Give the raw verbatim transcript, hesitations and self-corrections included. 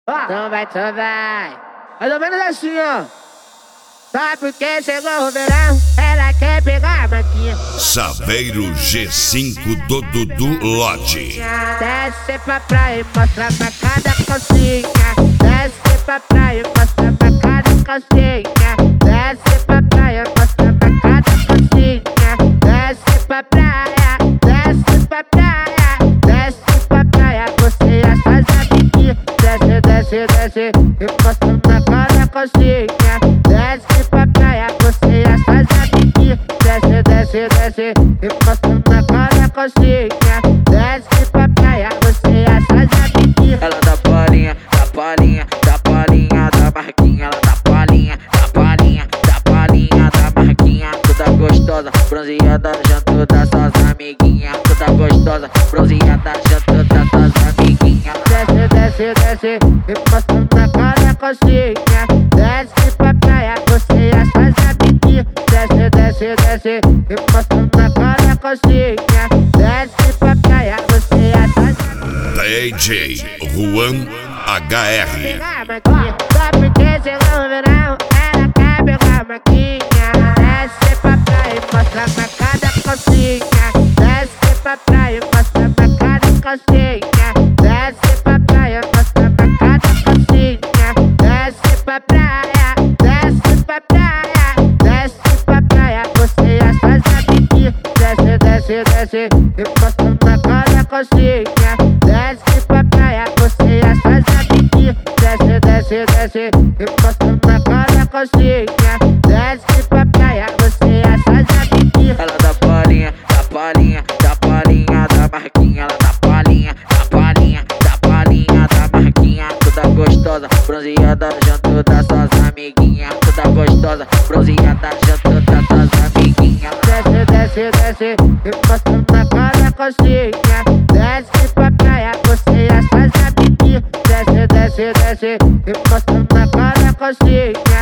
Então vai, então vai. Mais ou menos assim, ó. Só porque chegou o verão, ela quer pegar a maquinha. Saveiro G cinco do Dudu Lodge. Desce pra praia e mostra pra cada calcinha. Desce pra praia e mostra pra cada calcinha. Desce pra praia e mostra pra cada calcinha. Desce pra praia, desce pra praia. Desce pra praia, você e as suas amiguinhas. Desce, desce, desce e mostra pra cada calcinha. Desce pra praia, você e as suas amiguinhas. Desce, desce, desce e mostra pra cada calcinha. Desce pra praia, você e as suas amiguinhas. Ela dá palhinha, dá palhinha, dá palhinha da marquinha. Ela dá palhinha, dá palhinha, dá palhinha da marquinha. Toda gostosa, bronzeada junto das suas amiguinhas. Toda gostosa, bronzeada junto das suas amiguinhas. Desce, desce, desce e mostra pra cada calcinha. Desce pra praia, você e as suas amiguinhas. Desce, desce, desce e mostra pra cada calcinha. Desce pra praia, você e as suas amiguinhas. D J Juan H R. Só porque chegou o verão, ela quer pegar a maquinha. Desce pra praia e mostra pra cada calcinha. Desce pra praia e mostra pra cada calcinha. Desce pra praia e mostra pra cada calcinha. Desce pra praia, desce pra praia. Desce pra praia, você e as suas amiguinhas. Desce, desce, desce e mostra pra cada calcinha. Desce pra praia, você e as suas amiguinhas. Desce, desce, desce e mostra pra cada calcinha. Desce pra praia, você e as suas amiguinhas. Ela dá palhinha, dá palhinha, dá palhinha da marquinha. Ela dá palhinha, dá palhinha, dá palhinha da marquinha. Toda gostosa, bronzeada junto das suas amiguinhas. Toda gostosa, bronzeada junto das suas amiguinhas. Desce, desce, desce e mostra pra cada calcinha. Desce pra praia, você e as suas amiguinhas. Desce, desce, desce e mostra pra cada calcinha.